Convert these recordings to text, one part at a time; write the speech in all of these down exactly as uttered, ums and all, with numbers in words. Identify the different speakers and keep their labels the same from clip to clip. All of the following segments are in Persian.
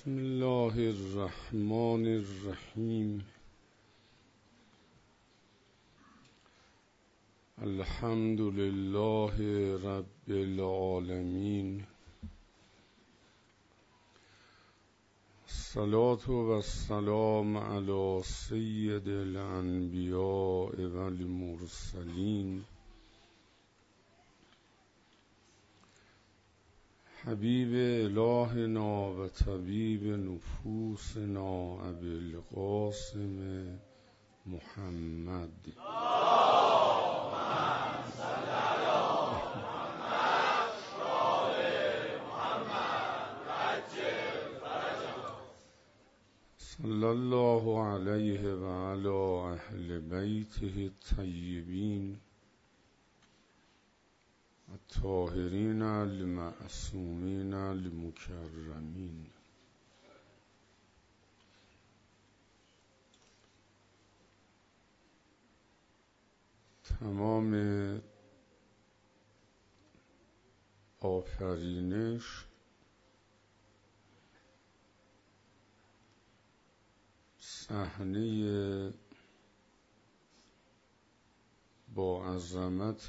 Speaker 1: بسم الله الرحمن الرحیم. الحمد لله رب العالمین. الصلاة و السلام علی سید الانبیاء و المرسلین حبیب الهنا و طبیب نفوسنا ابی القاسم محمد. صلی الله علیه و علی اهل بیته الطیبین الطاهرین المعصومین المکرمین. تمام آفرینش صحنه با عظمت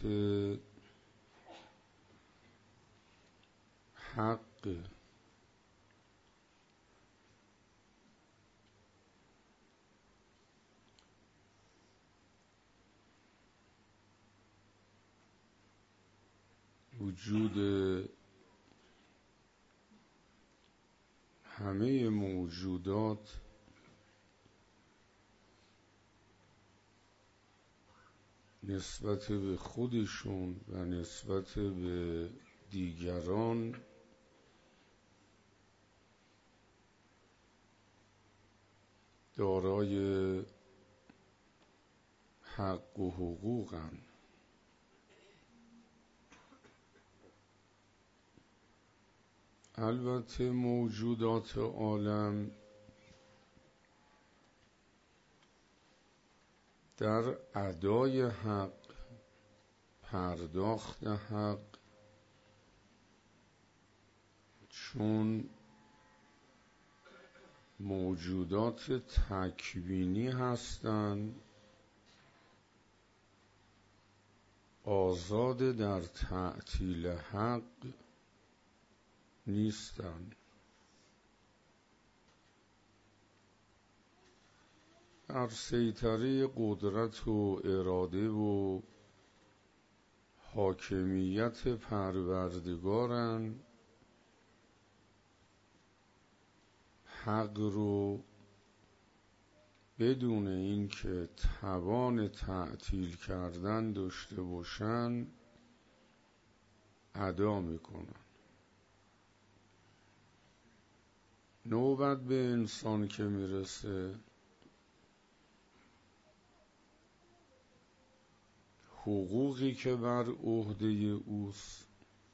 Speaker 1: حق وجود همه موجودات نسبت به خودشون و نسبت به دیگران دارای حق و حقوقن. البته موجودات عالم در ادای حق، پرداخت حق، چون موجودات تکوینی هستند، آزاد در تعطیل حق نیستند. در سیطره قدرت و اراده و حاکمیت پروردگارن. حق رو بدون اینکه توان تعطیل کردن داشته باشن ادا میکنن. نوبت به انسان که میرسه حقوقی که بر عهده اوست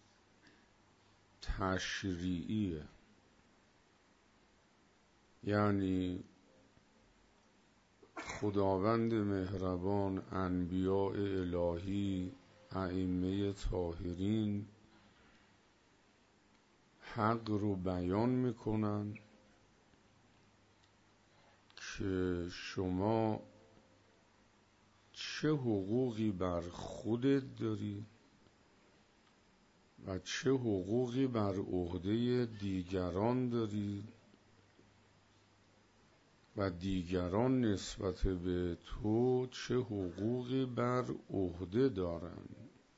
Speaker 1: تشریعیه، یعنی خداوند مهربان، انبیاء الهی، ائمه طاهرین حق رو بیان میکنن که شما چه حقوقی بر خودت داری و چه حقوقی بر عهده دیگران داری و دیگران نسبت به تو چه حقوقی بر عهده دارند.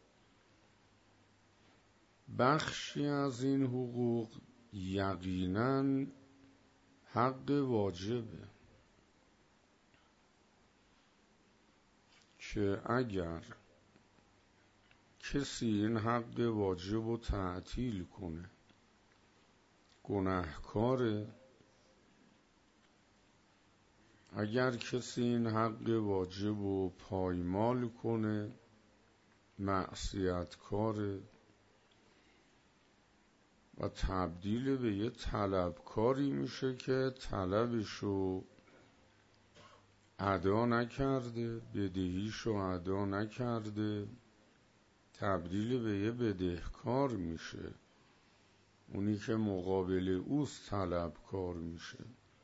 Speaker 1: بخشی از این حقوق یقیناً حق واجبه که اگر کسی این حق واجب رو تعطیل کنه گناهکاره. اگر کسی این حق واجب رو پایمال کنه معصیتکاره و تبدیل به یه طلبکاری میشه که طلبشو ادا نکرده، بدهیشو ادا نکرده، تبدیل به یه بدهکار میشه اونی که مقابل اوست طلبکار میشه،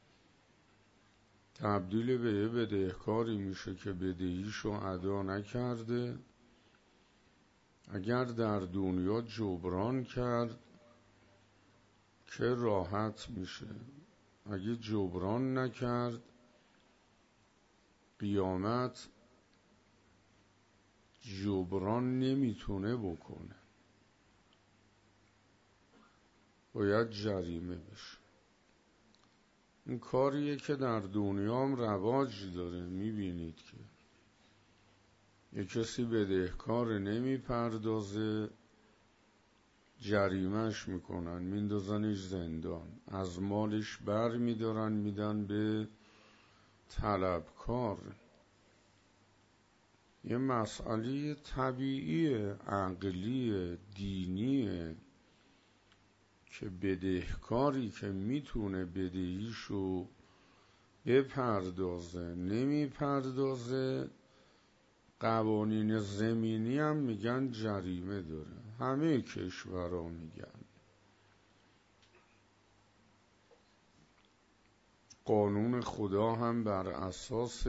Speaker 1: تبدیل به یه بدهکاری میشه که بدهیشو ادا نکرده. اگر در دنیا جبران کرد که راحت میشه، اگه جبران نکرد قیامت جبران نمیتونه بکنه، باید جریمه بشه. این کاریه که در دنیا هم رواج داره. میبینید که یه کسی بدهکار نمیپردازه، جریمهش میکنن، میندازنش زندان، از مالش بر میدارن میدن به طلبکار. یه مسئله طبیعی عقلی دینیه که بدهکاری که میتونه بدهیشو بپردازه نمیپردازه، قوانین زمینی هم میگن جریمه داره. همه کشورها میگن. قانون خدا هم بر اساس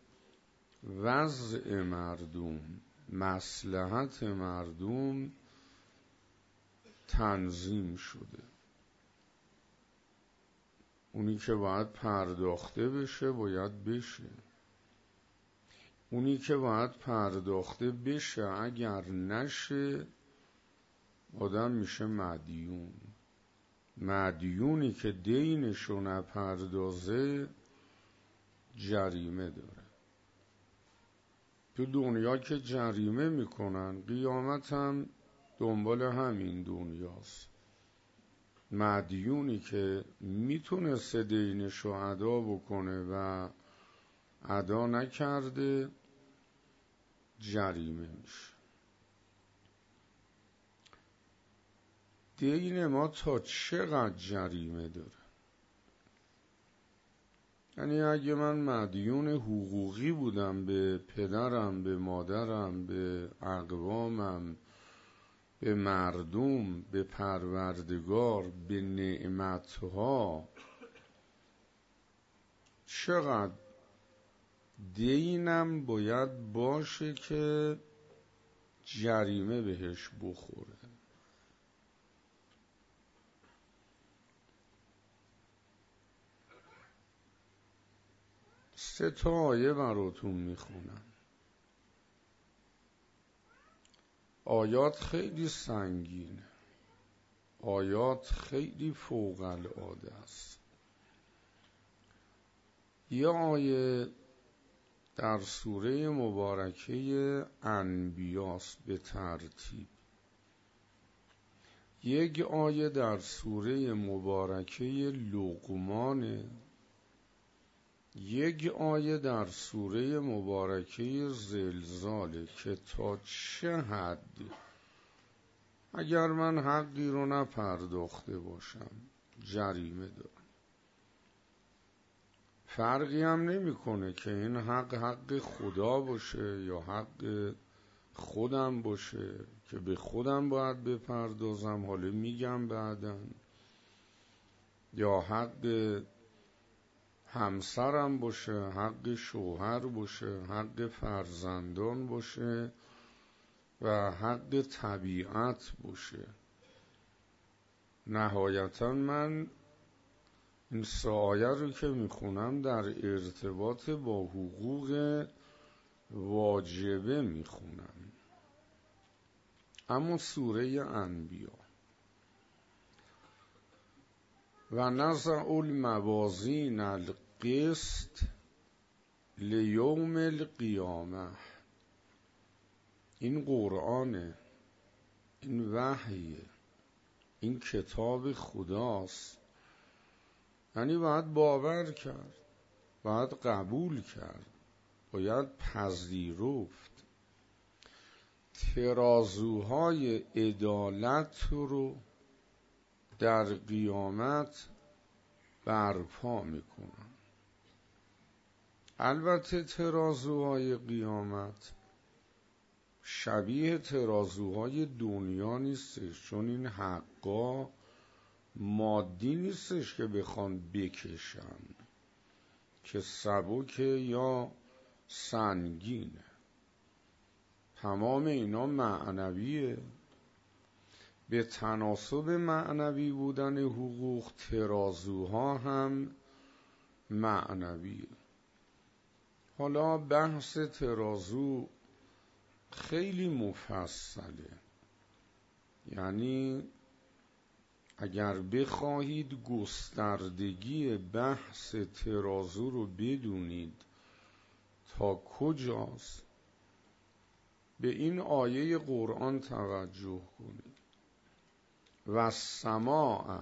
Speaker 1: وضع مردم، مصلحت مردم تنظیم شده. اونی که باید پرداخته بشه باید بشه. اونی که باید پرداخته بشه اگر نشه آدم میشه مدیون. مدیونی که دینشو نپردازه جریمه داره. تو دنیا که جریمه میکنن، قیامت هم دنبال همین دنیاست. مدیونی که میتونسته دینشو ادا بکنه و ادا نکرده جریمه میشه. دین ما تا چقدر جریمه داره؟ یعنی اگه من مدیون حقوقی بودم به پدرم، به مادرم، به اقوامم، به مردم، به پروردگار، به نعمتها، چقدر دینم باید باشه که جریمه بهش بخوره؟ سه تا آیه براتون میخونم. آیات خیلی سنگینه، آیات خیلی فوق العاده است. یه آیه در سوره مبارکه انبیاست به ترتیب، یک آیه در سوره مبارکه لقمانه، یک آیه در سوره مبارکه زلزاله که تا چه حد اگر من حقی رو نپرداخته باشم جریمه دارم. فرقی هم نمیکنه که این حق حق خدا باشه یا حق خودم باشه که به خودم باید بپردازم، حالا میگم بعداً، یا حق همسرم باشه، حق شوهر باشه، حق فرزندان باشه و حق طبیعت باشه. نهایتاً من این سه آیه رو که میخونم در ارتباط با حقوق واجبه میخونم. اما سوره انبیا و نضع الموازین القسط لیوم القیامه، این قرآنه، این وحیه، این کتاب خداست. یعنی باید باور کرد، باید قبول کرد، باید پذیرفت. ترازوهای عدالت رو در قیامت برپا میکنن. البته ترازوهای قیامت شبیه ترازوهای دنیا نیستش، چون این حقا مادی نیستش که بخوان بکشن، که سبکه یا سنگینه. تمام اینا معنویه. به تناسب معنوی بودن حقوق ترازوها هم معنویه. حالا بحث ترازو خیلی مفصله، یعنی اگر بخواهید گستردگی بحث ترازو رو بدونید تا کجاست، به این آیه قرآن توجه کنید. و السماء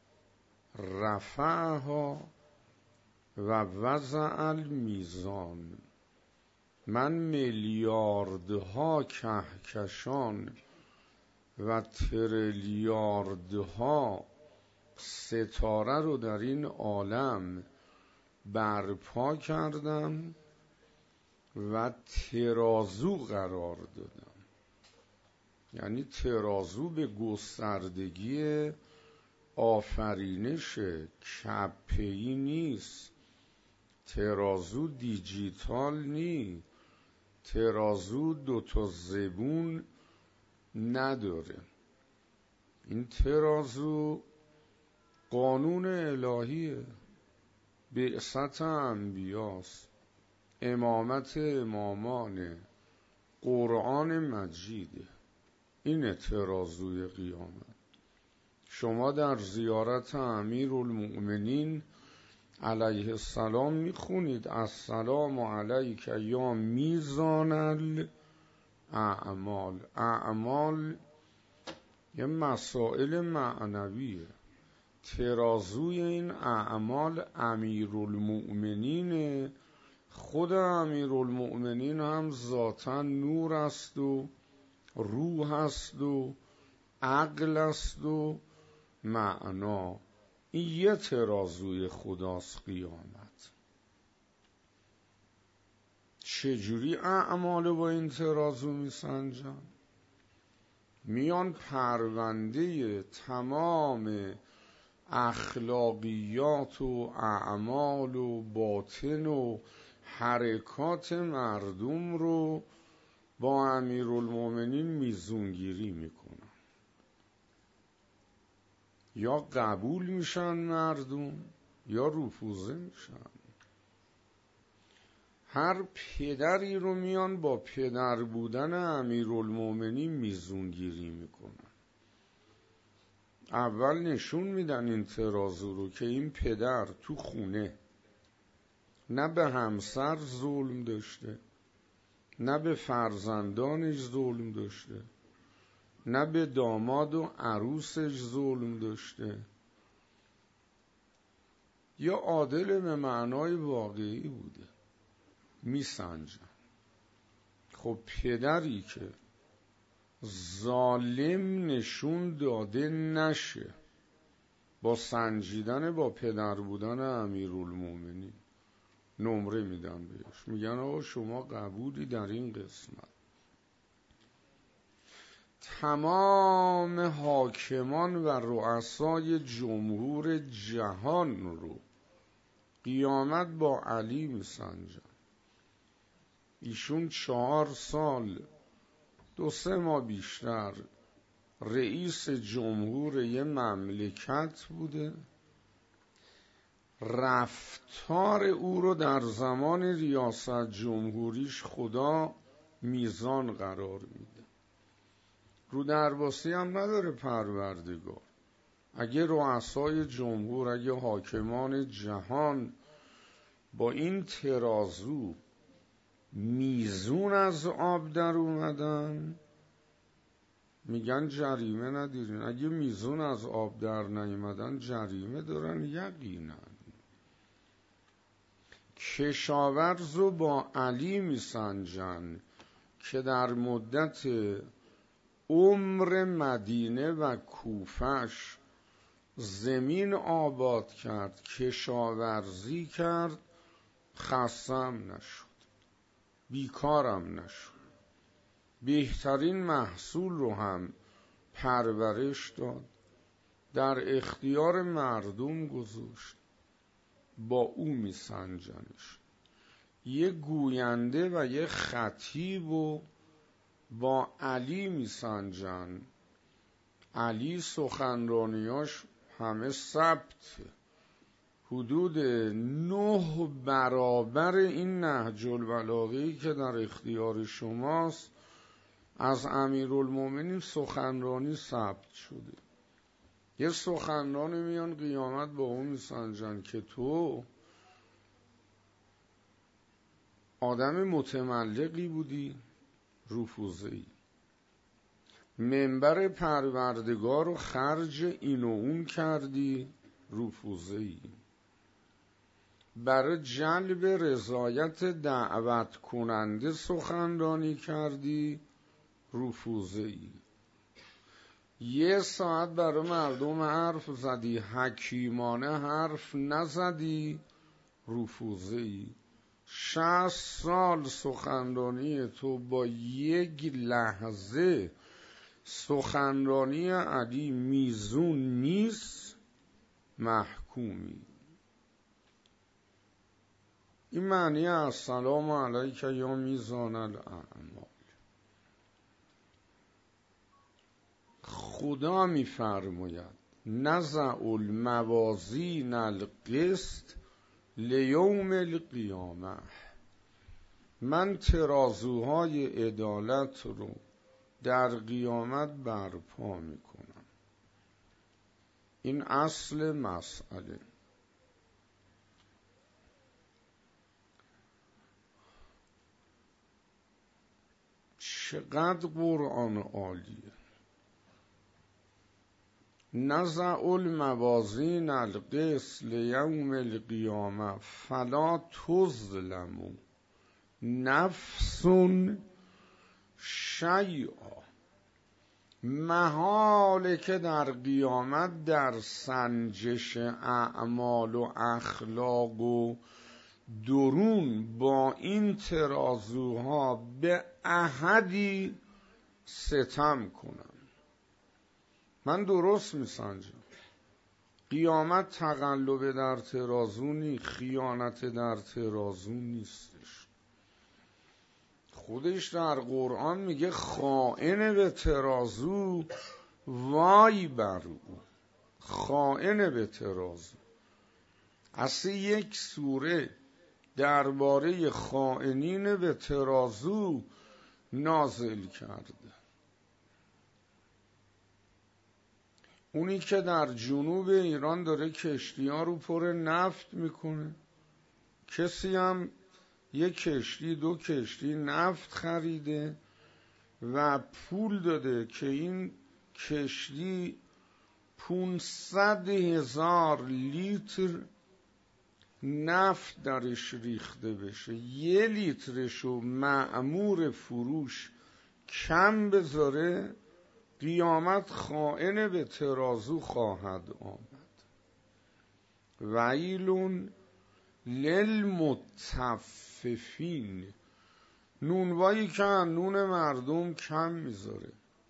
Speaker 1: رفعها و وضع المیزان. من میلیاردها کهکشان و تریلیاردها ستاره رو در این عالم برپا کردم و ترازو قرار دادم. یعنی ترازو به گستردگی آفرینش کپه‌ای نیست، ترازو دیجیتال نی، ترازو دوتا زبون نداره. این ترازو قانون الهیه، بعثت انبیاست، امامت امامان، قرآن مجیده. این ترازوی قیامت. شما در زیارت امیرالمؤمنین علیه السلام میخونید السلام علیک یا میزان الاعمال. اعمال یه مسائل معنویه. ترازوی این اعمال امیرالمؤمنینه. خود امیرالمؤمنین هم ذاتا نور است و روح است و عقل است و معنا. این یه ترازوی خداست قیامت. چجوری اعمال با این ترازو میسنجن؟ میان پرونده تمام اخلاقیات و اعمال و باطن و حرکات مردم رو با امیرالمؤمنین میزونگیری میکنن. یا قبول میشن مردم یا رفوزه میشن. هر پدری رو میان با پدر بودن امیرالمؤمنین میزونگیری میکنن. اول نشون میدن این ترازو رو که این پدر تو خونه نه به همسر ظلم داشته، نه به فرزندانش ظلم داشته، نه به داماد و عروسش ظلم داشته، یا عادل به معنای واقعی بوده. میسنجن. خب پدری که ظالم نشون داده نشه با سنجیدن با پدر بودن امیرالمؤمنین نمره میدن بهش، میگن آقا شما قبولی در این قسمت. تمام حاکمان و رؤسای جمهور جهان رو قیامت با علی میسنجن. ایشون چهار سال دو سه ماه بیشتر رئیس جمهور یه مملکت بوده. رفتار او رو در زمان ریاست جمهوریش خدا میزان قرار میده. رو درباسی هم نداره پروردگار. اگه رؤسای جمهور، اگه حاکمان جهان با این ترازو میزون از آب در اومدن، میگن جریمه ندارین. اگه میزون از آب در نیومدن جریمه دارن یقینا. کشاورز رو با علی میسنجن که در مدت عمر مدینه و کوفش زمین آباد کرد، کشاورزی کرد، خستم نشد، بیکارم نشد، بهترین محصول رو هم پرورش داد، در اختیار مردم گذاشت، با او میسنجنش. یه گوینده و یه خطیب و با علی میسنجن. علی سخنرانیاش همه ثبت، حدود نه برابر این نهج البلاغه‌ای که در اختیار شماست از امیرالمومنین سخنرانی ثبت شده. یه سخنرانی میان قیامت با اون میسنجن که تو آدم متملقی بودی، رفوزه‌ای، منبر پروردگار رو خرج این و اون کردی، رفوزه‌ای، برای جلب رضایت دعوت کننده سخنرانی کردی، رفوزه‌ای، یه ساعت برای مردم حرف زدی، حکیمانه حرف نزدی، رفوزه‌ای. شصت سال سخنرانی تو با یک لحظه سخنرانی علی میزون نیست، محکومی. این معنی السلام علیک یا میزان الاعمال. خدا میفرماید نضع الموازین القسط لیوم القیامه، من ترازوهای عدالت رو در قیامت برپا میکنم. این اصل مسئله. چقدر قرآن عالیه. نضع الموازین القسط لیوم القیامه فلا تظلم نفس شیئا. محاله که در قیامت در سنجش اعمال و اخلاق و درون با این ترازوها به احدی ستم کنم. من درست میسنجم. قیامت تقلب در ترازو نی، خیانت در ترازو نیستش. خودش در قرآن میگه خائن به ترازو وای بر او. خائن به ترازو. اصلا یک سوره درباره خائنین به ترازو نازل کرده. اونی که در جنوب ایران داره کشتی ها رو پر نفت میکنه، کسی هم یک کشتی دو کشتی نفت خریده و پول داده که این کشتی پونصد هزار لیتر نفت درش ریخته بشه، یه لیترشو مأمور فروش کم بذاره، قیامت خائن به ترازو خواهد آمد. ویل للمطففین. نونوایی که نون مردم کم میذاره،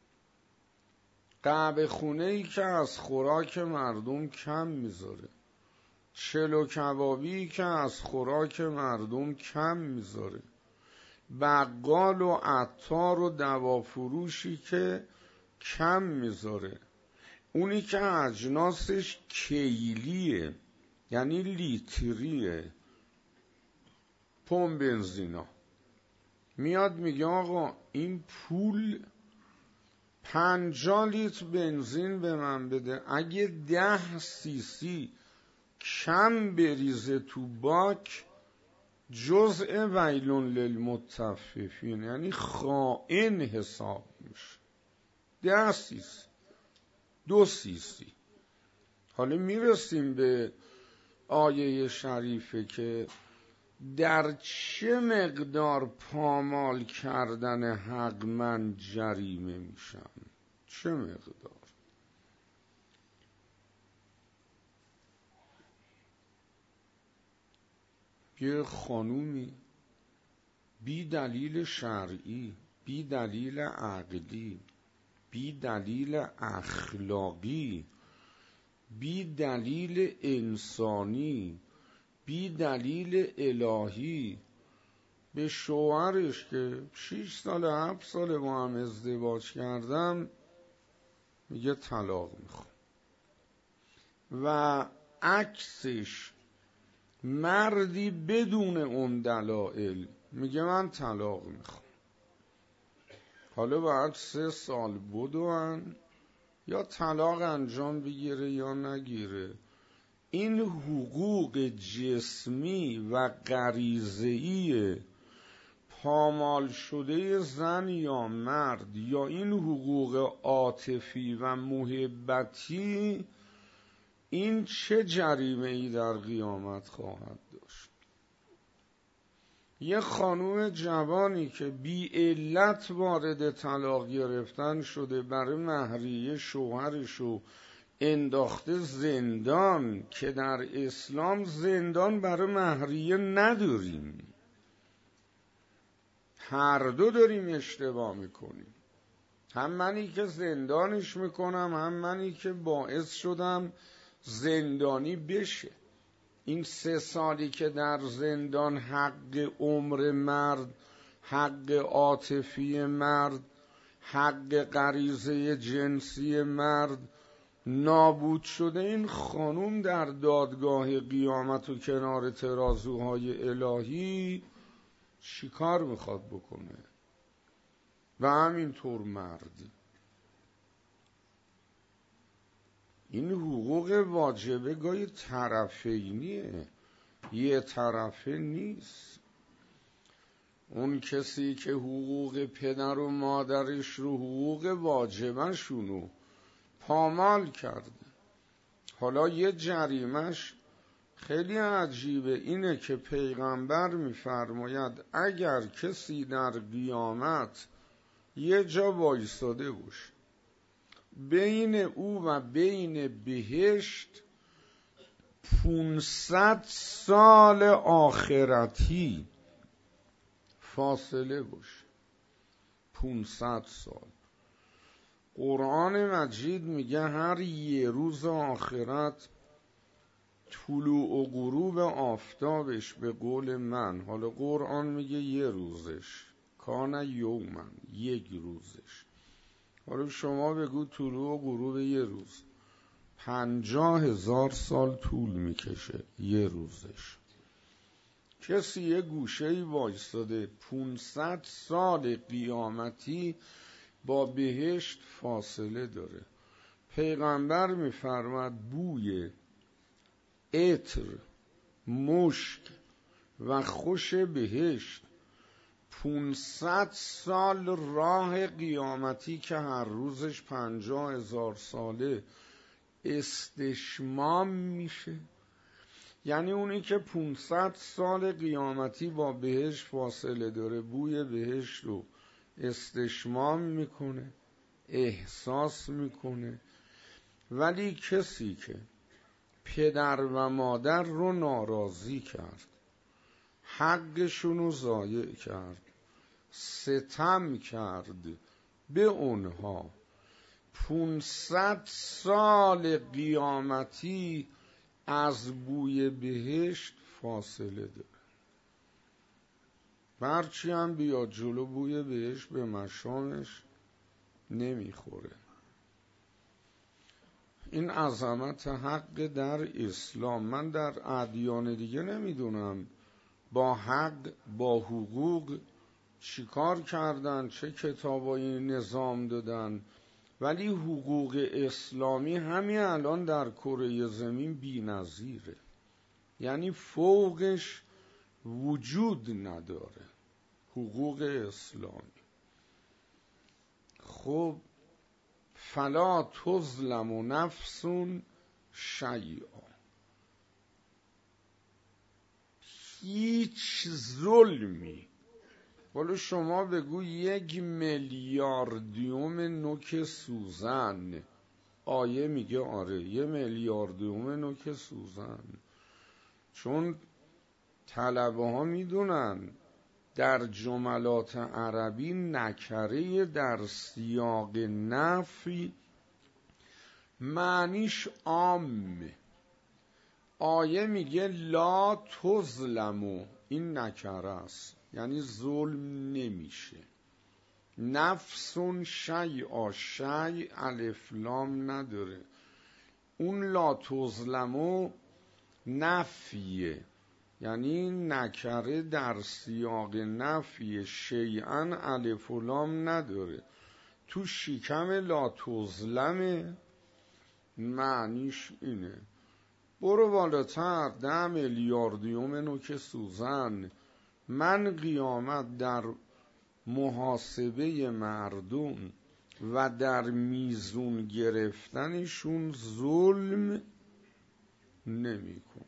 Speaker 1: قهوه خونه‌ای که از خوراک مردم کم میذاره، چلو کبابی که از خوراک مردم کم میذاره، بقال و عطار و دوافروشی که کم میذاره، اونی که اجناسش کیلیه یعنی لیتریه، پمپ بنزینا، میاد میگه آقا این پول پنجاه لیتر بنزین به من بده، اگه ده سی سی کم بریزه تو باک جزء ویل للمطففین، یعنی خائن حساب میشه. ده سیسی دو سیسی. حالا میرسیم به آیه شریفه که در چه مقدار پامال کردن حق من جریمه میشم. چه مقدار؟ یه خانومی بی دلیل شرعی، بی دلیل عقلی، بی دلیل اخلاقی بی دلیل انسانی، بی دلیل الهی به شوهرش که شیش سال هفت سال با هم ازدواج کردم میگه طلاق میخوام، و عکسش مردی بدون اون دلایل میگه من طلاق میخوام. حالا باید سه سال بدون یا طلاق انجام بگیره یا نگیره. این حقوق جسمی و غریزه‌ای پامال شده زن یا مرد یا این حقوق عاطفی و محبتی، این چه جریمه‌ای در قیامت خواهد داشت؟ یه خانوم جوانی که بی علت وارد طلاق گرفتن شده، برای مهریه شوهرشو انداخته زندان، که در اسلام زندان برای مهریه نداریم، هر دو داریم اشتباه میکنیم. هم منی که زندانش میکنم، هم منی که باعث شدم زندانی بشه. این سه سالی که در زندان حق عمر مرد، حق عاطفی مرد، حق غریزه جنسی مرد نابود شده، این خانوم در دادگاه قیامت و کنار ترازوهای الهی چیکار میخواد بکنه؟ و همینطور مرد. این حقوق واجبه گاهی طرفینیه، یه طرفه نیست. اون کسی که حقوق پدر و مادرش رو، حقوق واجبشونو پامال کرده، حالا یه جریمش خیلی عجیبه، اینه که پیغمبر میفرماید اگر کسی در قیامت یه جا وایساده باشه، بین او و بین بهشت پونصد سال آخرتی فاصله باشه، پونصد سال. قرآن مجید میگه هر یه روز آخرت طلوع و غروب آفتابش به قول من، حالا قرآن میگه یه روزش، کان یومن، یک روزش، حالا شما بگو طلوع و غروب یه روز، پنجاه هزار سال طول میکشه یه روزش. کسی یه گوشه‌ای وایستاده پونصد سال قیامتی با بهشت فاصله داره. پیغمبر میفرماد بوی عطر، مشک و خوش بهشت پونصد سال راه قیامتی که هر روزش پنجاه هزار ساله استشمام میشه. یعنی اونی که پونصد سال قیامتی با بهشت فاصله داره، بوی بهشت رو استشمام میکنه، احساس میکنه. ولی کسی که پدر و مادر رو ناراضی کرد، حقشون رو ضایع کرد، ستم کرد به اونها، پونصد سال قیامتی از بوی بهشت فاصله داره. برچی هم بیاد جلو بوی بهشت به مشامش نمیخوره. این عظمت حق در اسلام. من در ادیان دیگه نمیدونم با حق، با حقوق چیکار کردن، چه کتابایی نظام دادن، ولی حقوق اسلامی همین الان در کره زمین بی‌نظیره، یعنی فوقش وجود نداره حقوق اسلامی. خب فلا تظلم نفس شیئا، هیچ ظلمی. ولی شما بگو یک میلیاردیوم نوک سوزن، آیه میگه آره یه میلیاردیوم نوک سوزن، چون طلبه ها میدونن در جملات عربی نکره در سیاق نفی معنیش عامه. آیه میگه لا تظلمو، این نکره است، یعنی ظلم نمیشه. نفسون شیء، شیء الف لام نداره. اون لا تظلمو نفیه، یعنی نکره در سیاق نفی، شیئا الف و لام نداره. تو شکم لا تظلمه، معنیش اینه برو بالاتر، ده میلیاردیوم نوک سوزن. من قیامت در محاسبه مردم و در میزون گرفتنشون ظلم نمی کنم.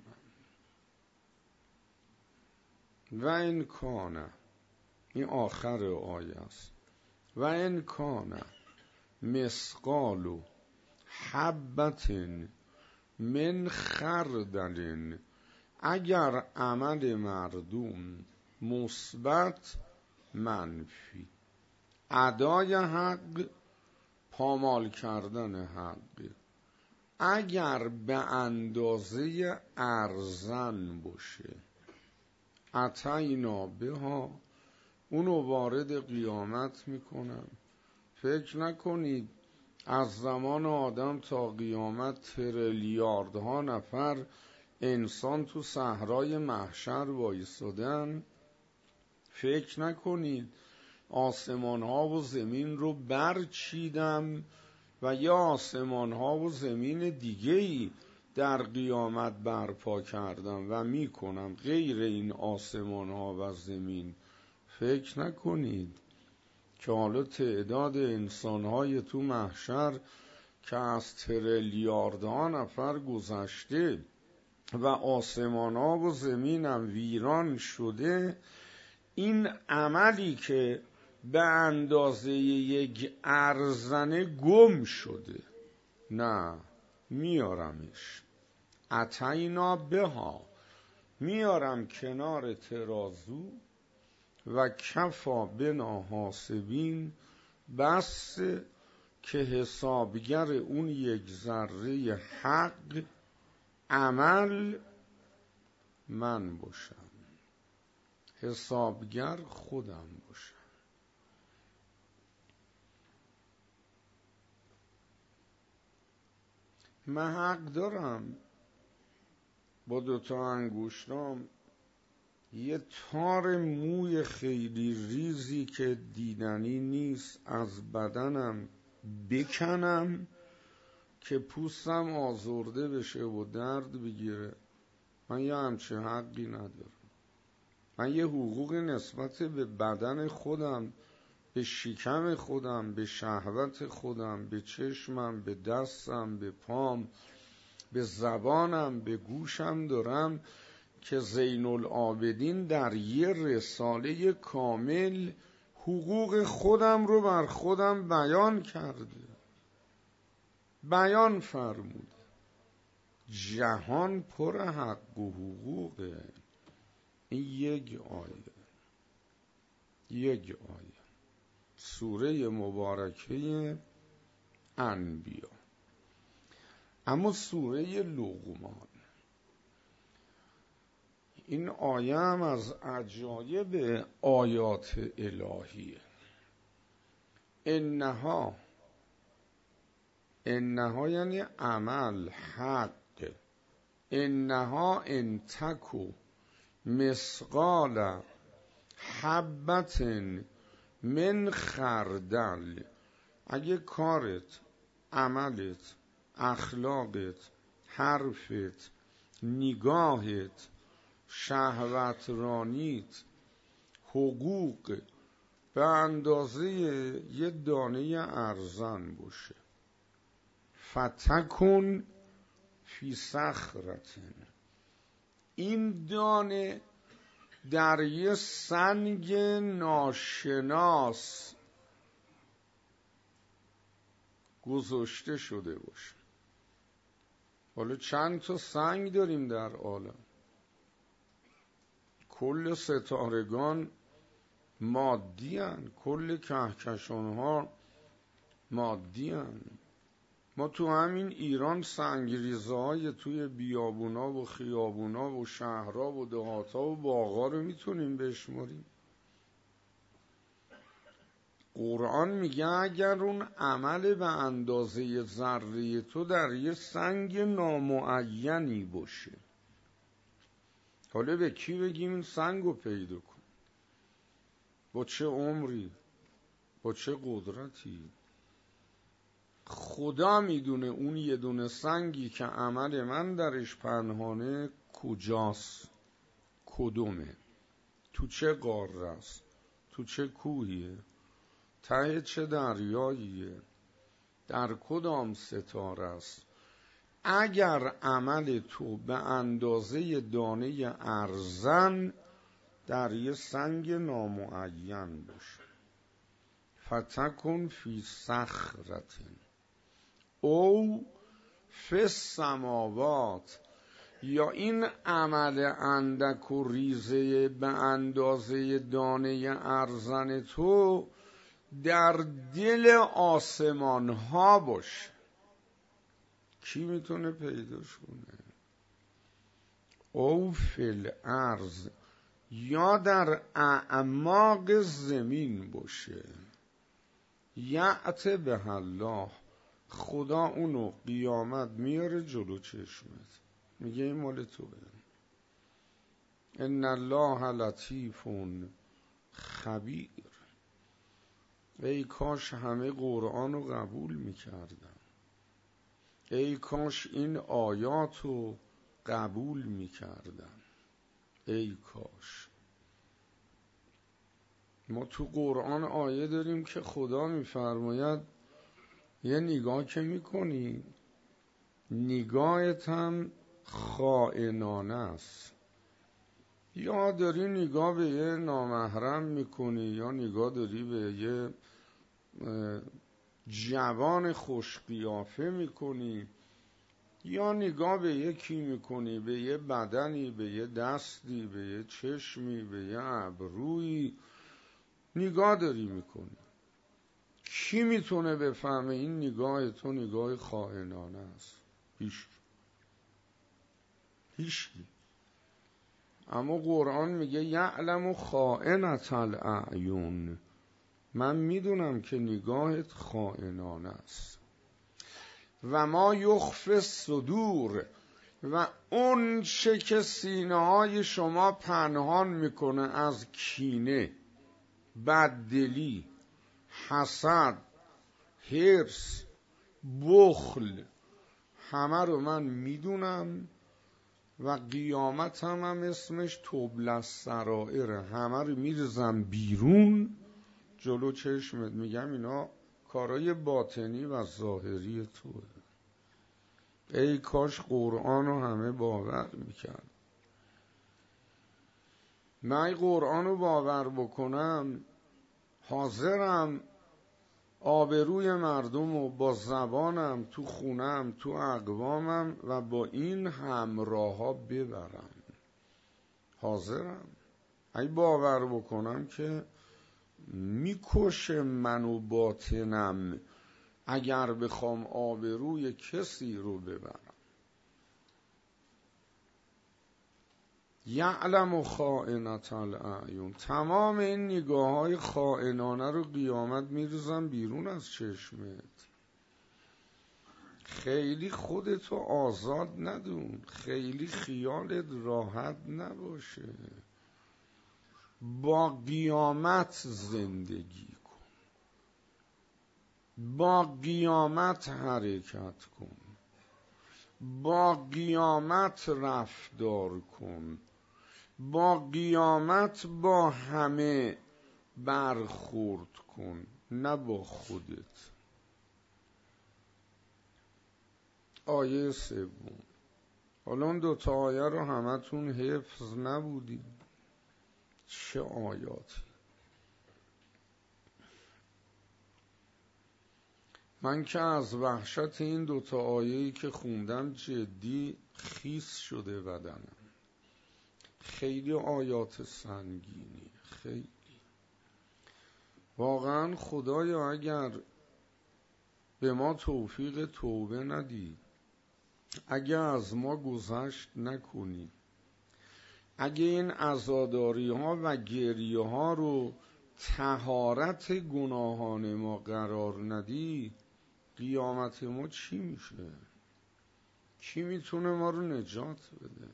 Speaker 1: و این کانه، این آخر آیه است، و این کانه مثقال حبت من خردل، اگر عمل مردم مثبت منفی، ادای حق پامال کردن حق، اگر به اندازه ارزن باشه، اتینا بها، اونو وارد قیامت میکنم. فکر نکنید از زمان آدم تا قیامت تریلیاردها نفر انسان تو صحرای محشر وایسادن. فکر نکنید آسمان ها و زمین رو برچیدم و یا آسمان ها و زمین دیگه‌ای در قیامت برپا کردم و میکنم غیر این آسمان ها و زمین. فکر نکنید که حالا تعداد انسان های تو محشر که از تریلیاردها نفر گذشته و آسمان ها و زمین هم ویران شده، این عملی که به اندازه یک ارزنه گم شده، نه، میارمش. اتینا بها، میارم کنار ترازو و کفا بنا حاسبین، بس که حسابگر اون یک ذره حق عمل من باشم، حسابگر خودم باشم. من حق دارم با دوتا انگشتام یه تار موی خیلی ریزی که دیدنی نیست از بدنم بکنم که پوستم آزرده بشه و درد بگیره. من یه همچه حقی ندارم. من یه حقوق نسبت به بدن خودم، به شکم خودم، به شهوت خودم، به چشمم، به دستم، به پام، به زبانم، به گوشم دارم که زین العابدین در یه رساله کامل حقوق خودم رو بر خودم بیان کرده، بیان فرموده. جهان پر حق و حقوقه. این یک آیه، یک آیه سوره مبارکه انبیا. اما سوره لقمان، این آیه هم از عجایب آیات الهیه. انها، انها یعنی عمل، حق. انها انتکو مثقال حبت من خردل، اگه کارت، عملت، اخلاقت، حرفت، نگاهت، شهوت رانیت، حقوق به اندازه یه دانه ارزن باشه، فتکن فی صخرتن، این دانه در یه سنگ ناشناس گذاشته شده باشه. حالا چند تا سنگ داریم در عالم، کل ستارگان مادی هن، کل کهکشان ها مادی هن، ما تو همین ایران سنگریزه‌های توی بیابونا و خیابونا و شهرها و دهات‌ها و باغ‌ها رو میتونیم بشماریم. قرآن میگه اگر اون عمل به اندازه ذره تو در یه سنگ نامعینی باشه، حالا به کی بگیم این سنگ رو پیدا کن؟ با چه عمری؟ با چه قدرتی؟ خدا میدونه اون یه دونه سنگی که عمل من درش پنهانه کجاست، کدومه، تو چه قاره است، تو چه کوهیه، ته چه دریاییه، در کدام ستاره است. اگر عمل تو به اندازه دانه ارزن در یه سنگ نامعین باشه، فتکن فی صخرة او فی السماوات، یا این عمل اندک و ریزه به اندازه دانه ارزن تو در دل آسمان ها باشه. کی میتونه پیداش کنه؟ او فی الارض، یا در اعماق زمین باشه. یأت به الله، خدا اونو قیامت میاره جلو چشمت، میگه این مال توه. ان الله لطیف خبیر. ای کاش همه قرآن رو قبول میکردم، ای کاش این آیات رو قبول میکردم، ای کاش. ما تو قرآن آیه داریم که خدا میفرماید یه نگاه که میکنی نگاهت هم خائنانه است، یا داری نگاه به یه نامحرم میکنی، یا نگاه داری به یه جوان خوش قیافه میکنی، یا نگاه به یکی میکنی، به یه بدنی، به یه دستی، به یه چشمی، به یه ابرویی نگاه داری میکنی. کی میتونه بفهمه این نگاه تو نگاه خائنانه است؟ هیچ هیچ. اما قرآن میگه یعلم خائنة الاعیون، من میدونم که نگاهت خائنانه است. و ما یخفی الصدور، و اون چه که سینه های شما پنهان میکنه از کینه، بددلی، حسد، حرص، بخل، همه رو من میدونم و قیامت هم, هم اسمش تبل السرائر، همه رو میرزم بیرون جلو چشمت، میگم اینا کارای باطنی و ظاهری توه. ای کاش قرآن رو همه باور میکرد. من قرآن رو باور بکنم حاضرم آبروی مردم رو با زبانم تو خونم تو اقوامم و با این همراه ها ببرم، حاضرم. اگه باور بکنم که میکشه منو باطنم اگر بخوام آبروی کسی رو ببرم. یعلم خائنة الاعیون، تمام این نگاه های خائنانه رو قیامت میرزم بیرون از چشمت. خیلی خودتو آزاد ندون، خیلی خیالت راحت نباشه، با قیامت زندگی کن، با قیامت حرکت کن، با قیامت رفتار کن، با قیامت با همه برخورد کن، نه با خودت. آیه سوم. حالا اون دوتا آیه رو همتون حفظ نبودی؟ چه آیاتی! من که از وحشت این دوتا آیه‌ای که خوندم جدی خیس شده بدنم. خیلی آیات سنگینی، خیلی. واقعا خدایا اگر به ما توفیق توبه ندی، اگه از ما گذشت نکنی، اگه این عزاداری ها و گریه ها رو طهارت گناهان ما قرار ندی، قیامت ما چی میشه؟ کی میتونه ما رو نجات بده؟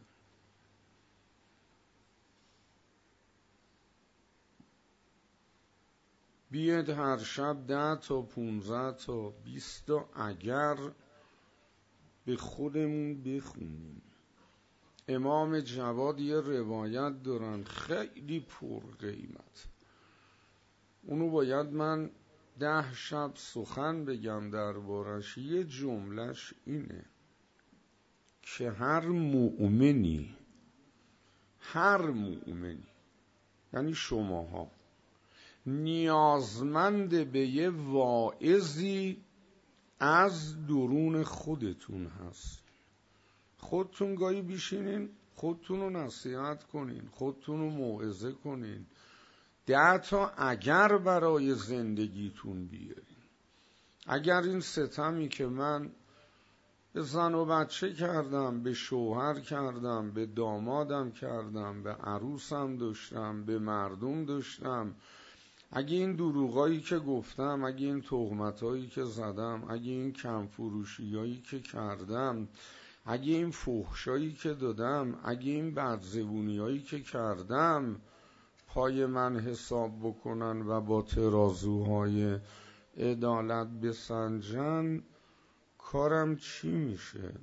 Speaker 1: بیاید هر شب ده تا پونزده تا بیست تا اگر به خودمون بخونیم. امام جواد یه روایت دارن خیلی پر قیمت، اونو باید من ده شب سخن بگم دربارش. یه جملهش اینه که هر مؤمنی هر مؤمنی یعنی شماها نیازمند به یه واعظی از درون خودتون هست. خودتون گاهی بیشینین خودتون رو نصیحت کنین، خودتون رو موعظه کنین، ده تا اگر برای زندگیتون بیارین. اگر این ستمی که من به زن و بچه کردم، به شوهر کردم، به دامادم کردم، به عروسم داشتم، به مردم داشتم، اگه این دروغایی که گفتم، اگه این تهمتایی که زدم، اگه این کم فروشیایی که کردم، اگه این فحشایی که دادم، اگه این بدزبونیایی که کردم پای من حساب بکنن و با ترازوهای عدالت بسنجن، کارم چی میشه؟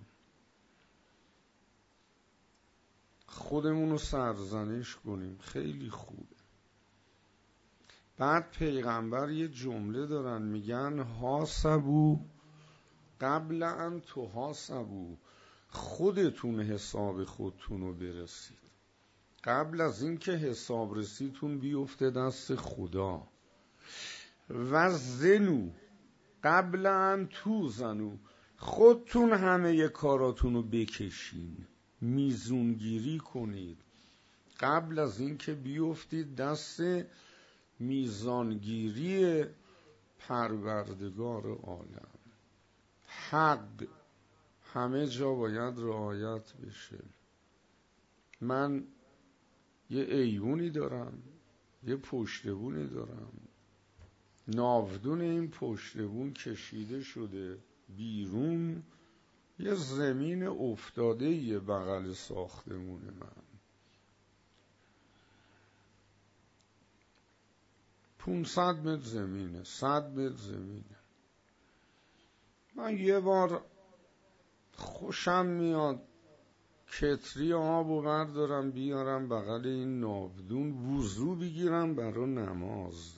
Speaker 1: خودمونو سرزنش کنیم، خیلی خوبه. بعد پیغمبر یه جمله دارن میگن حاسبو قبل ان تحاسبو، خودتون حساب خودتونو برسید قبل از این که حساب رسیتون بیفته دست خدا. و زنو قبل ان توزنو، خودتون همه ی کاراتونو بکشین، میزونگیری کنید قبل از این که بیفتید دست میزانگیری پروردگار عالم. حق همه جا باید رعایت بشه. من یه ایوونی دارم، یه پشتبونی دارم، ناودون این پشتبون کشیده شده بیرون، یه زمین افتاده یه بغل ساختمون من، پونصد متر زمینه، صد متر زمینه. من یه بار خوشم میاد کتری آب بردارم بیارم بغل این ناودون وضو بگیرم برای نماز.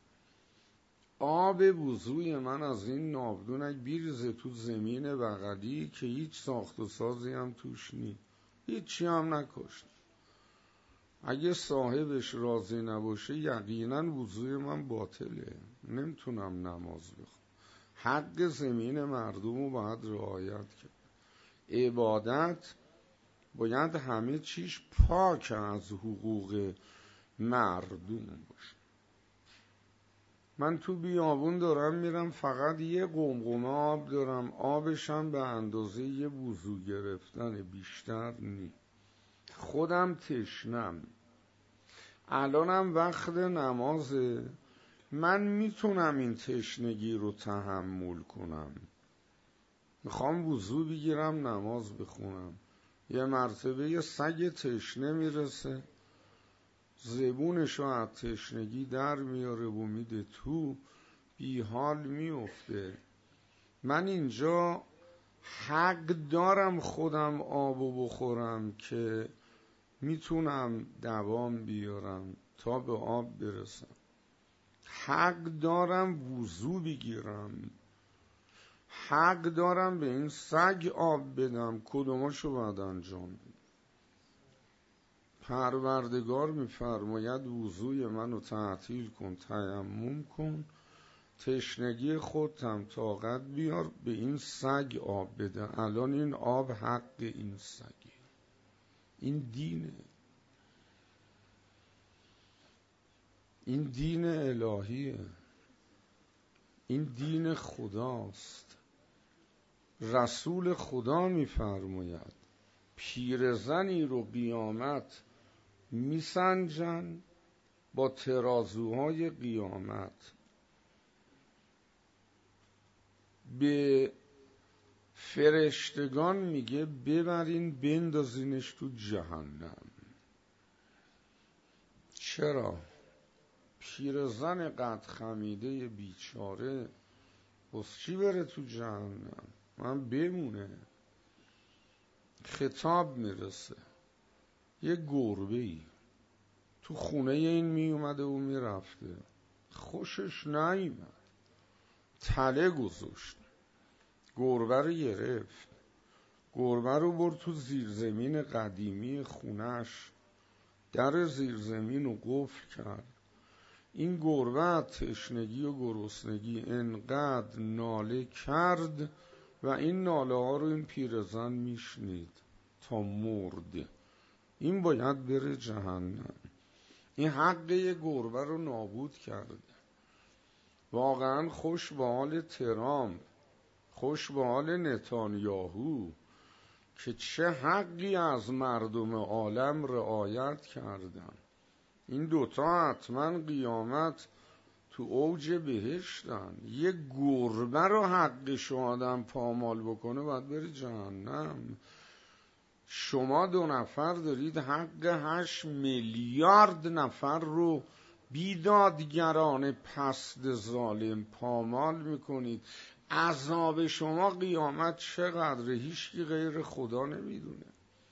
Speaker 1: آب وضوی من از این ناودون اگه بیرزه تو زمین بغلی که هیچ ساخت و سازی هم توش نی، هیچی هم نکشت، اگه صاحبش راضی نباشه یقینا وضوی من باطله، نمیتونم نماز بخونم. حق زمین مردم رو باید رعایت کرد. عبادت باید همه چیش پاک از حقوق مردم باشه. من تو بیابون دارم میرم، فقط یه قمقمه آب دارم، آبشم به اندازه یه وضو گرفتن، بیشتر نی. خودم تشنم، الانم وقت نمازه، من میتونم این تشنگی رو تحمل کنم، میخوام وضو بگیرم نماز بخونم. یه مرتبه یه سگ تشنه میرسه، زبونشو از تشنگی در میاره و میده تو، بی حال میفته. من اینجا حق دارم خودم آبو بخورم که میتونم دوام بیارم تا به آب برسم. حق دارم وضو بگیرم، حق دارم به این سگ آب بدم. کدوماشو باید انجام بدم؟ پروردگار میفرماید وضوی منو تعطیل کن، تیمم کن، تشنگی خودتم طاقت بیار، به این سگ آب بده. الان این آب حق این سگه، این دینه، این دین الهیه. این دین خداست. رسول خدا می‌فرماید پیرزنی رو قیامت میسنجن با ترازوهای قیامت، به فرشتگان میگه ببرین بندازینش تو جهنم. چرا؟ پیرزن قد خمیده بیچاره بس چی بره تو جهنم؟ من بمونه. خطاب میرسه یه گربه‌ای تو خونه این میومده و میرفته، خوشش نیامد، تله گذاشت، گربه رو گرفت، گربه رو برد تو زیرزمین قدیمی خونش، در زیرزمین رو قفل کرد. این گربه تشنگی و گرسنگی انقدر ناله کرد و این ناله ها رو این پیرزن میشنید تا مرد. این باید بره جهنم. این حق یه گربه رو نابود کرده. واقعا خوش به حال ترامپ، خوش به حال نتانیاهو که چه حقی از مردم عالم رعایت کردن. این دوتا حتما قیامت تو اوج بهشتن. یه گربه رو حقش آدم پامال بکنه باید بری جهنم. شما دو نفر دارید حق هشت میلیارد نفر رو بیدادگران پست ظالم پامال میکنید. عذاب شما قیامت چقدره هیچکی غیر خدا نمیدونه.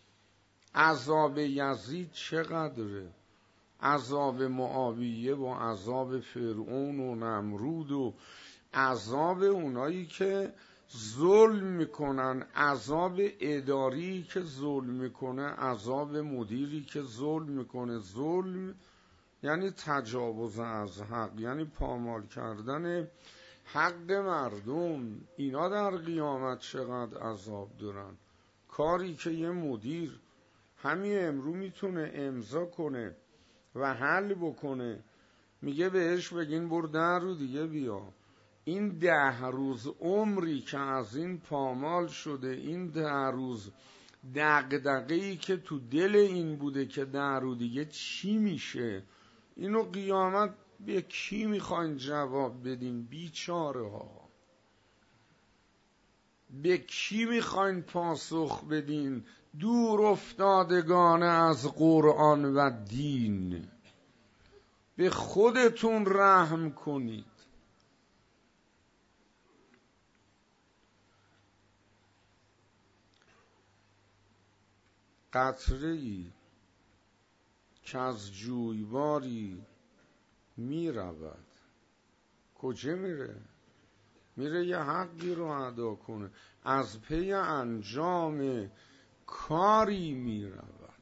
Speaker 1: عذاب یزید چقدره، عذاب معاویه و عذاب فرعون و نمرود و عذاب اونایی که ظلم میکنن، عذاب اداری که ظلم میکنه، عذاب مدیری که ظلم میکنه. ظلم یعنی تجاوز از حق، یعنی پامال کردن حق مردم. اینا در قیامت چقدر عذاب دارن. کاری که یه مدیر همین امرو میتونه امضا کنه و حل بکنه، میگه بهش بگین برو ده رو دیگه بیا. این ده روز عمری که از این پامال شده، این ده روز دغدغه‌ای که تو دل این بوده که ده رو دیگه چی میشه، اینو قیامت به کی میخواین جواب بدین؟ بیچاره ها، به کی میخواین پاسخ بدین؟ دور افتادگان از قرآن و دین، به خودتون رحم کنید. قطره‌ای که از جویباری می رود، کجا میره؟ میره یه حقی رو ادا کنه، از پی انجام کاری می رود.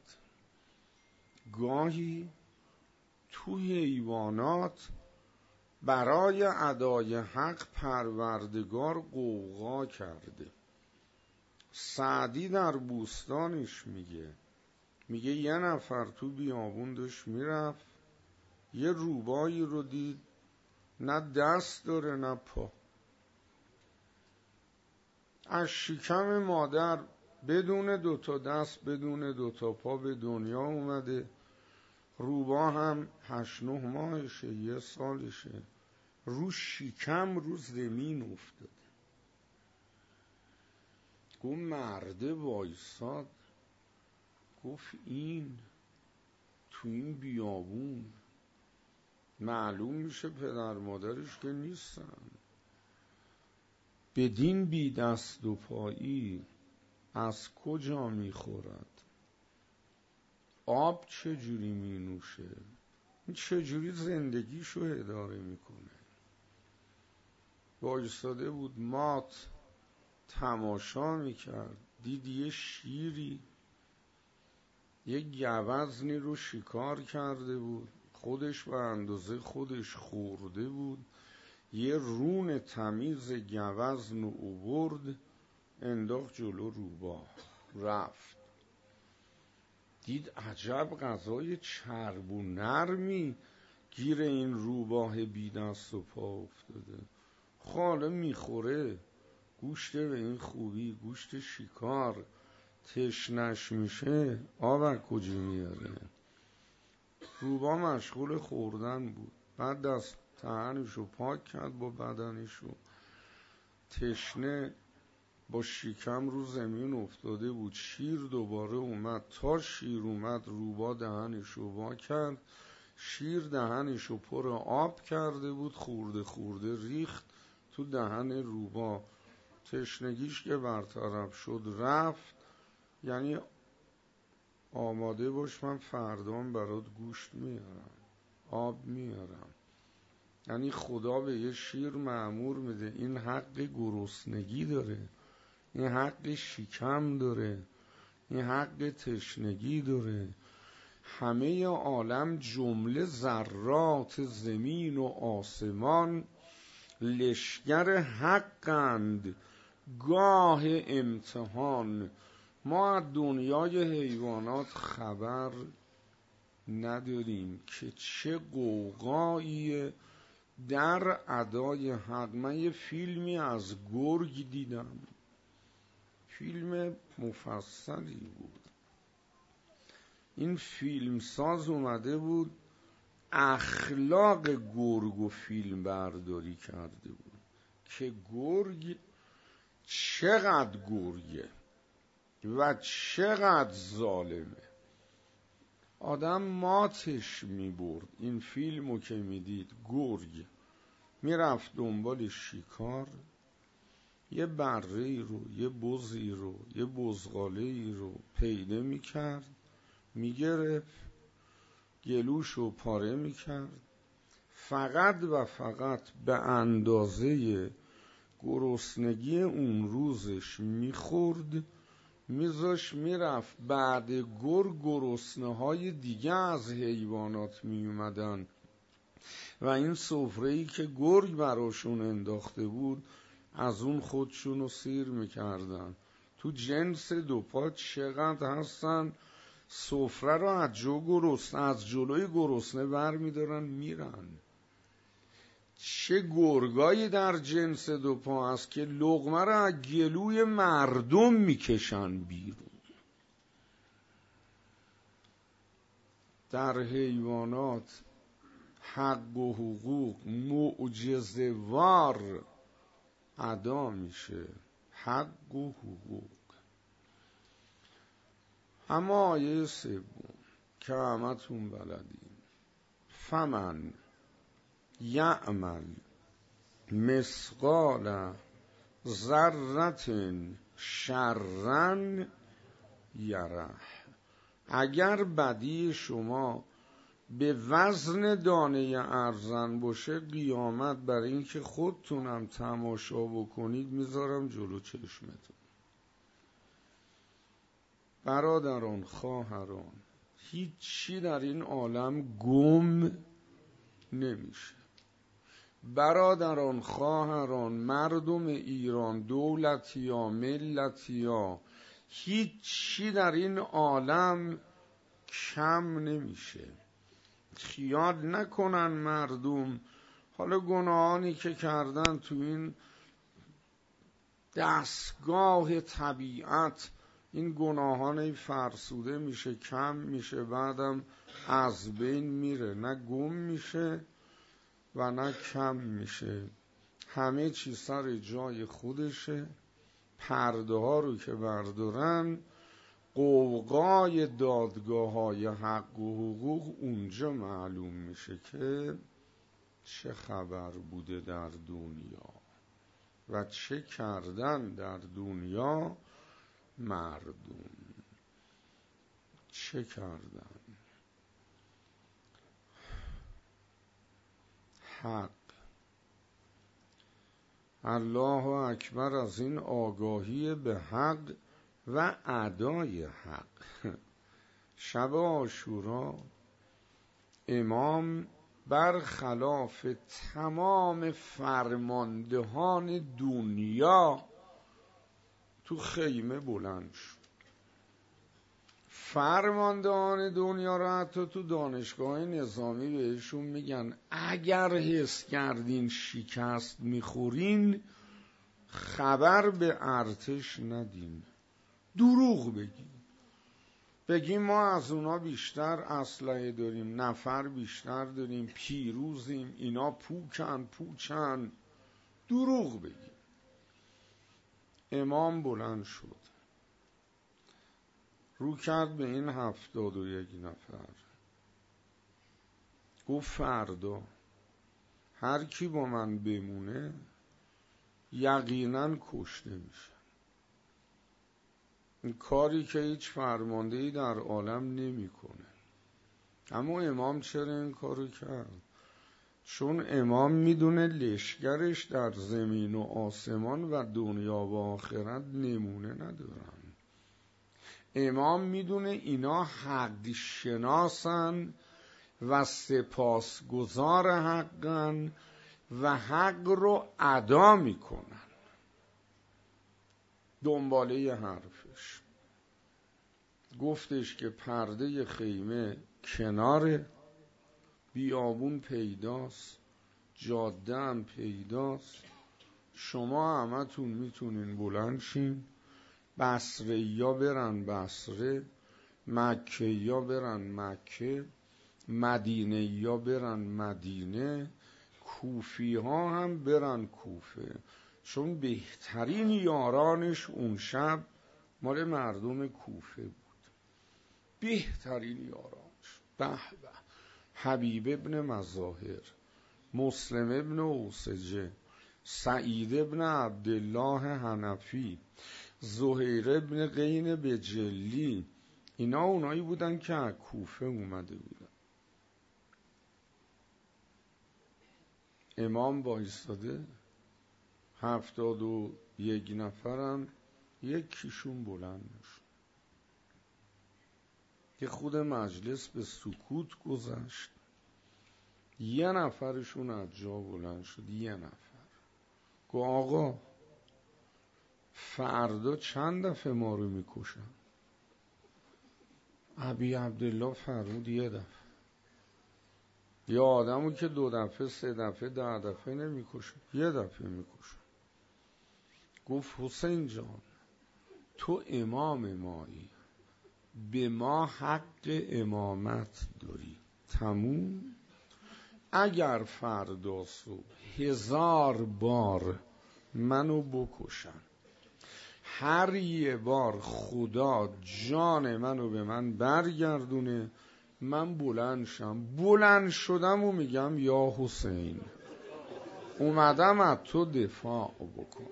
Speaker 1: گاهی تو حیوانات برای ادای حق پروردگار غوغا کرده. سعدی در بوستانش میگه میگه یه نفر تو بیابون داشت میرفت، یه روبایی رو دید، نه دست داره نه پا. از شکم مادر بدون دوتا دست بدون دوتا پا به دنیا اومده. روبا هم هشت نه ماهشه، یه سالشه، رو شکم رو زمین افتاده. گفت مرده وایساد، گفت این تو این بیابون معلوم میشه پدر مادرش که نیستن، بدین بی دست و پایی از کجا میخورد؟ آب چجوری می نوشه؟ این چجوری زندگیشو اداره میکنه؟ وایساده بود، مات تماشا میکرد، دید یه شیری یه گوزنی رو شکار کرده بود، خودش به اندازه خودش خورده بود، یه رون تمیز گوزن رو آورد انداخت جلو روباه، رفت. دید عجب غذای چرب و نرمی گیر این روباه بی دست و پا افتاده. حالا میخوره گوشت به این خوبی، گوشت شکار، تشنش میشه، آب از کجا میاره؟ روبا مشغول خوردن بود، بعد دست دهنشو پاک کرد با بدنشو، تشنه با شکم رو زمین افتاده بود. شیر دوباره اومد، تا شیر اومد روبا دهنشو وا کرد، شیر دهنشو پر آب کرده بود، خورده خورده ریخت تو دهن روبا. تشنگیش که برطرف شد رفت، یعنی آماده باش من فردام برات گوشت میارم، آب میارم. یعنی خدا به یه شیر مأمور میده، این حق گرسنگی داره، این حق شکم داره، این حق تشنگی داره. همه عالم جمله ذرات زمین و آسمان لشگر حقند گاه امتحان. ما از دنیای حیوانات خبر نداریم که چه قوقایی در ادای حق. من یه فیلمی از گرگ دیدم، فیلم مفصلی بود. این فیلم ساز اومده بود اخلاق گرگ و فیلم برداری کرده بود که گرگ چقدر گرگه و چقدر ظالمه. آدم ماتش میبرد. این فیلمو که میدید گرگ میرفت دنبال شکار، یه بره رو، یه بزی رو، یه بزغاله رو پیدا میکرد، میگرفت، گلوشو پاره میکرد، فقط و فقط به اندازه گرسنگی اون روزش میخورد، میذاش میرفت. بعد گرگ گرسنه های دیگه از حیوانات میومدن و این سفره‌ای که گرگ براشون انداخته بود از اون خودشونو سیر میکردن. تو جنس دو پا چقدر هستن، سفره رو از جو گرسنه، از جلوی گرسنه بر میدارن میرن. چه گرگایی در جنس دو پا هست که لقمه رو از گلوی مردم میکشن بیرون. در حیوانات حق و حقوق معجزه‌وار ادا میشه، حق و حقوق. اما آیه سوم که همتون بلدین، فمن یعمل مثقال ذرة شرا یره. اگر بدی شما به وزن دانه ارزن باشه، قیامت برای این که خودتونم تماشا بکنید میذارم جلو چشمتون. برادران، خواهران، هیچی در این عالم گم نمیشه. برادران، خواهران، مردم ایران، دولتیا، ملتیا، هیچی در این عالم کم نمیشه. خیال نکنن مردم حالا گناهانی که کردن تو این دستگاه طبیعت، این گناهان فرسوده میشه، کم میشه، بعدم از بین میره. نه گم میشه و نه کم میشه، همه چی سر جای خودشه. پرده ها رو که بردارن، قوقای دادگاه های حق و حقوق اونجا معلوم میشه که چه خبر بوده در دنیا و چه کردن در دنیا مردم، چه کردن. حق. الله اکبر از این آگاهی به حق و ادای حق. شب عاشورا امام برخلاف تمام فرماندهان دنیا تو خیمه بلند شد، فرماندهان دنیا رو حتی تو دانشگاه نظامی بهشون میگن اگر حس کردین شکست میخورین خبر به ارتش ندین، دروغ بگین، بگیم ما از اونا بیشتر اسلحه داریم، نفر بیشتر داریم، پیروزیم، اینا پوکن پوچن، دروغ بگیم. امام بلند شد، رو کرد به این هفتاد و یک نفر، گفت فردا هر کی با من بمونه یقینا کشته میشه. این کاری که هیچ فرماندهی در عالم نمیکنه. اما امام چرا این کارو کرد؟ چون امام میدونه لشکرش در زمین و آسمان و دنیا و آخرت نمونه ندارن. امام میدونه اینا حق شناسن و سپاسگزار حقن و حق رو ادا میکنن. دنباله حرفش گفتش که پرده خیمه کنار بیابون پیداست، جاده هم پیداست، شما همتون میتونین بلند شین، بصره یا برن بصره، مکه یا برن مکه، مدینه یا برن مدینه، کوفی ها هم برن کوفه، چون بهترین یارانش اون شب مال مردم کوفه بود. بهترین یارانش به به حبیب ابن مظاهر، مسلم ابن اوسجه، سعید ابن عبدالله حنفی، زهیر ابن قین بجلی، اینا اونایی بودن که از کوفه اومده بودن. امام بایستاده، هفتاد و یک نفرم یکیشون بلند نشد که خود مجلس به سکوت گذشت. یه نفرشون از جا بلند شد، یه نفر گفت آقا فردا چند دفعه ما رو میکشن؟ ابی عبدالله فرمود یه دفعه. یه آدمو که دو دفعه سه دفعه ده دفعه نمیکشن، یه دفعه میکشن. گفت حسین جان تو امام مایی، به ما حق امامت داری، تموم. اگر فردا صبح هزار بار منو بکشن، هر یه بار خدا جان منو به من برگردونه، من بلند شم، بلند شدم و میگم یا حسین اومدم از تو دفاع بکنم.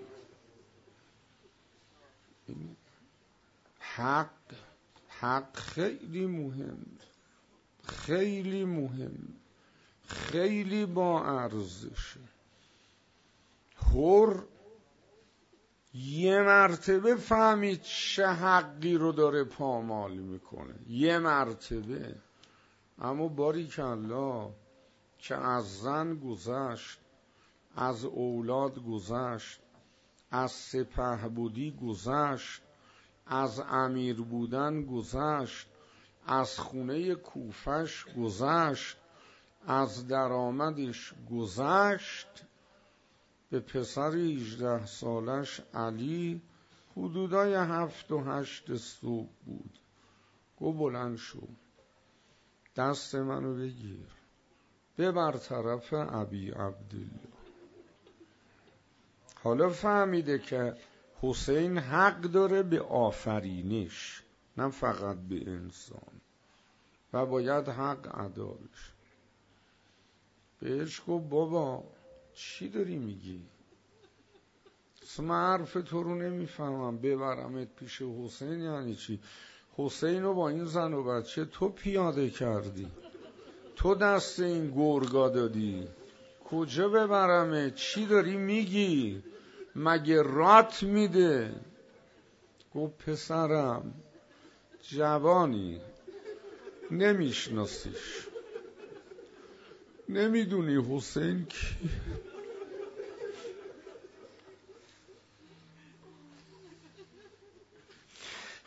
Speaker 1: حق حق خیلی مهم، خیلی مهم، خیلی با ارزشه. هر یه مرتبه فهمید چه حقی رو داره پامال میکنه، یه مرتبه. اما باریکالله که از زن گذشت، از اولاد گذشت، از سپهبدی گذشت، از امیر بودن گذشت، از خونه کوفش گذشت، از درآمدش گذشت، به پسر هجده سالش علی حدودای هفت و هشت صبح بود. گو بلند شو، دست منو بگیر، ببر طرف ابی عبدالله. حالا فهمیده که حسین حق داره به آفرینش، نه فقط به انسان، و باید حق ادا بشه. بهش گفت بابا چی داری میگی؟ من حرف تو رو نمیفهمم، ببرمت پیش حسین یعنی چی؟ حسین رو با این زن و بچه تو پیاده کردی، تو دست این گرگا دادی، کجا ببرمه؟ چی داری میگی؟ مگه رات میده؟ گفت پسرم جوانی، نمیشناسیش، نمیدونی حسین کی؟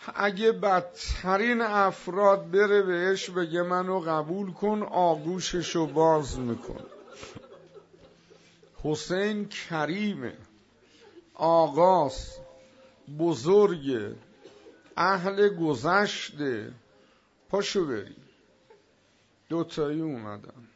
Speaker 1: اگه بدترین افراد بره بهش بگه منو قبول کن، آغوششو باز میکن. حسین کریمه، آقاست، بزرگه، اهل گذشته. پاشو بریم. دوتایی اومدن.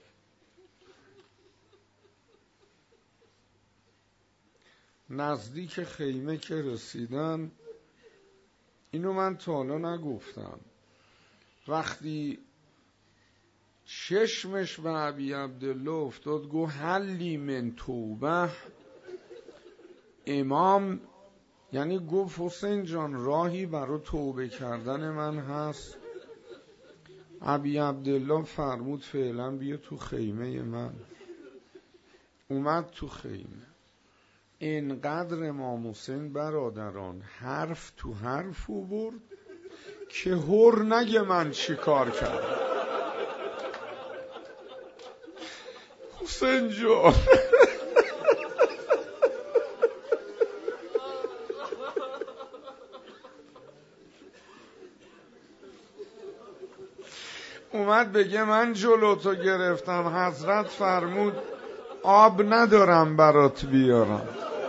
Speaker 1: نزدیک خیمه که رسیدن، اینو من تا حالا نگفتم، وقتی چشمش به ابی عبدالله افتاد گو حلی من توبه، امام یعنی گفت حسین جان راهی برای توبه کردن من هست؟ ابی عبدالله فرمود فعلا بیا تو خیمه من. اومد تو خیمه. اینقدر امام حسین برادران حرف تو حرف برد که هر نگه من چی کار کردم. حسین جان اومد بگه من جلوتو گرفتم، حضرت فرمود آب ندارم برات بیارم.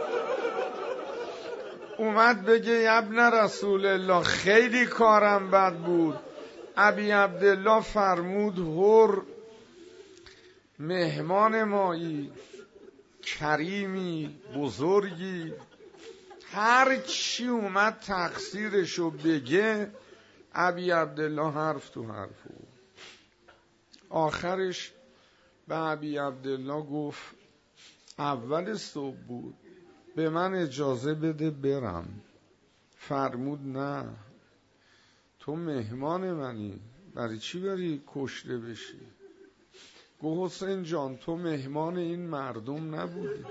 Speaker 1: اومد بگه ابن رسول الله خیلی کارم بد بود. ابی عبدالله فرمود هر مهمان مایی، کریمی، بزرگی، هر چی اومد تقصیرشو بگه ابی عبدالله حرف تو حرف بود. آخرش به ابی عبدالله گفت اول صبح بود، به من اجازه بده برم. فرمود نه، تو مهمان منی، برای چی بری کشته بشی؟ گفت حسین جان تو مهمان این مردم نبودی.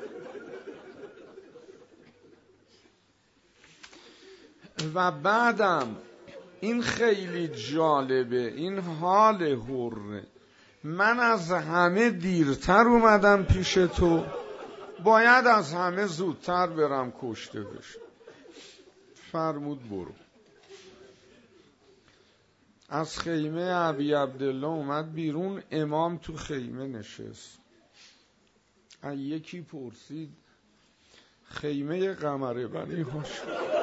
Speaker 1: و بعدم این خیلی جالبه، این حال حره، من از همه دیرتر اومدم پیش تو، باید از همه زودتر برم کشته بشم. فرمود برو. از خیمه ابی عبدالله اومد بیرون، امام تو خیمه نشست. یکی پرسید خیمه قمر بنی هاشم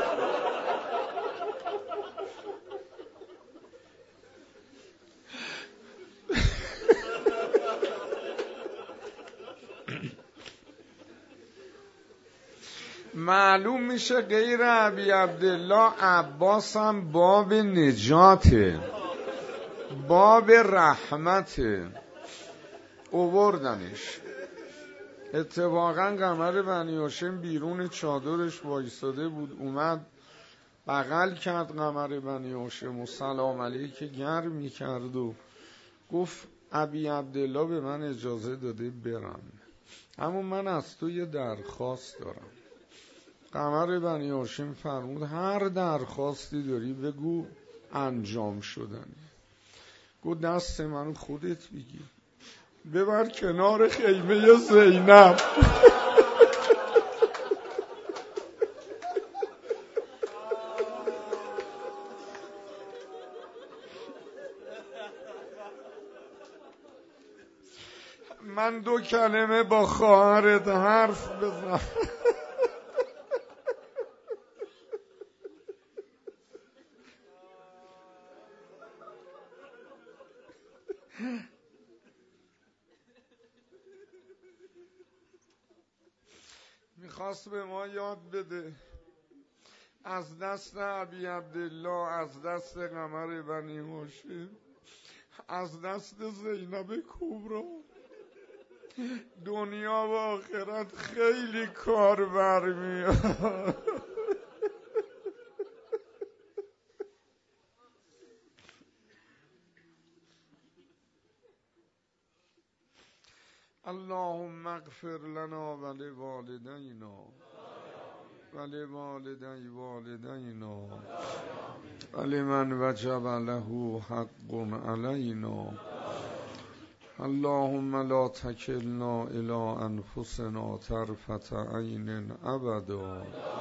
Speaker 1: معلوم میشه غیر ابی عبدالله عباس هم باب نجاته، باب رحمته. اووردنش. اتفاقا قمر بنی هاشم بیرون چادرش وایساده بود، اومد بغل کرد قمر بنی هاشم و سلام علیک گرمی کرد و گفت ابی عبدالله به من اجازه داده برم، اما من از تو یه درخواست دارم. قمر بنی هاشم فرمود هر درخواستی داری بگو انجام شدنی. گفت دست من خودت بگی، ببر کنار خیمه زینب. من دو کلمه با خواهرت حرف بزنم. میخواست به ما یاد بده از دست ابی عبدالله، از دست قمر بنی هاشم، از دست زینب کبرا دنیا و آخرت خیلی کار برمیاد. اللهم اغفر لنا ولوالدینا ولوالدی والدینا ولمن وجب له حق علینا. اللهم لا تکلنا الی انفسنا طرفة عین ابدا